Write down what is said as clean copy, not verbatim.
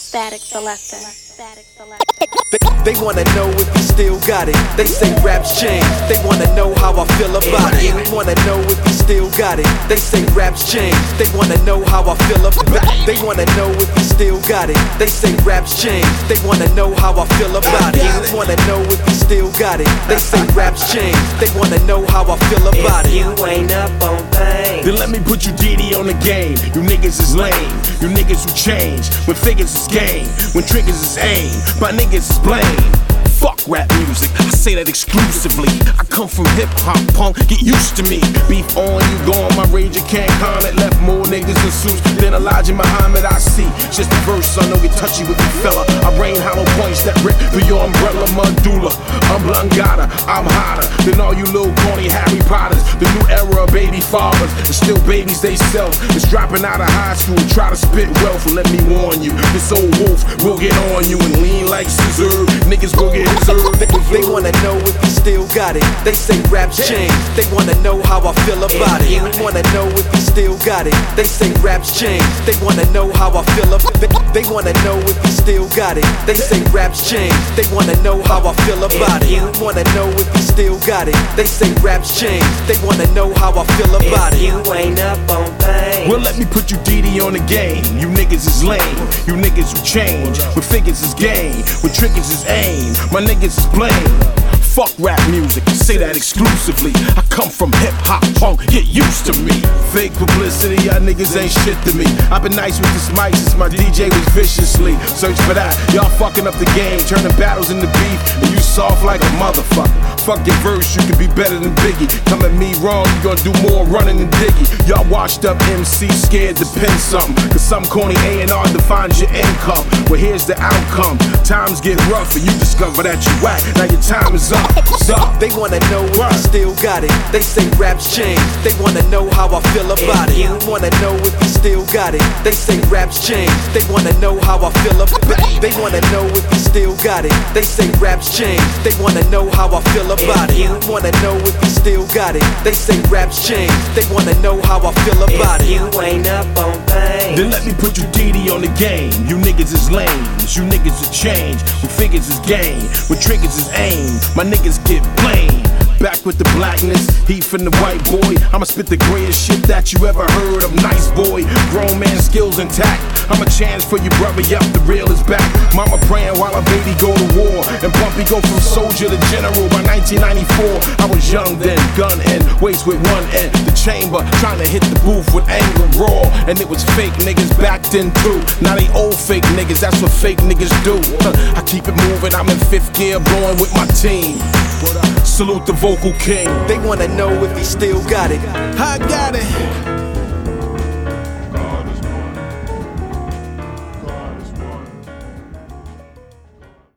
Static Selector. They wanna know if he still got it. They say raps change. They wanna know how I feel about it. They wanna know if he still got it. They say raps change. They wanna know how I feel about it. They wanna know if he still got it. They say raps change. They wanna know how I feel about it. They wanna know if he still got it. They say raps change. They wanna know how I feel about it. If you ain't up on things, then let me put you DD on the game. You niggas is lame. You niggas who change when figures is game, when triggers is aim. My niggas is blame. Fuck rap music, I say that exclusively. I come from hip hop, punk, get used to me. Beef on you, go on my rage, you can't comment. Left more niggas in suits than Elijah Muhammad. I see, just the verse, I know get touchy with you fella. I rain hollow points that rip through your umbrella medulla. I'm Blangata, I'm hotter than all you little corny Harry Potters. The new era of baby fathers, and still babies they self. It's dropping out of high school, try to spit wealth. Well, let me warn you, this old wolf will get on you and lean like scissor. Niggas go get They wanna know if he still got it. They say raps change. They wanna know how I feel about it. They wanna know if he still got it. They say raps change. They wanna know how I feel about it. They wanna know if he still got it. They say raps change. They wanna know how I feel about it. They wanna know if he still got it. They say raps change. They wanna know how I feel about it. if you ain't up on things, well, let me put you DD on the game. You niggas is lame. You niggas who change when figures is game, when triggers is aim. My niggas is blame. Fuck rap music, say that exclusively. I come from hip hop, punk, get used to me. Fake publicity, y'all niggas ain't shit to me. I've been nice with this mic since my DJ was viciously. Search for that, y'all fucking up the game, turning battles into beef, and you soft like a motherfucker. Fuck your verse, you can be better than Biggie. Come at me wrong, you gonna do more running than Diggy. Y'all washed up MC scared to pin something, cause some corny A&R defines your income. Well, here's the outcome. Times get rough and you discover that you whack. Now your time is up. They wanna know if he still got it. They say raps change. They wanna know how I feel about it. They wanna know if he still got it. They say raps change. They wanna know how I feel about it. They wanna know if he still got it. They say raps change. They wanna know how I feel about it. They wanna know if he still got it. They say raps change. They wanna know how I feel about it. if you ain't up on things, then let me put you DD on the game. You niggas is lame. You niggas is change when figures is game, when triggers is aim. My niggas get blamed. Back with the blackness, heat from the white boy. I'ma spit the greatest shit that you ever heard of, nice boy. Grown man skills intact. I'm a chance for you, brother. Yup, the real is back. Mama praying while her baby go to war, and Bumpy go from soldier to general. By 1994, I was young then, gun and waist with one end. The chamber trying to hit the booth with anger raw, and it was fake niggas back then too. Now they old fake niggas. That's what fake niggas do. I keep it moving. I'm in fifth gear, blowing with my team. Salute the vocal king. They wanna know if he still got it. I got it.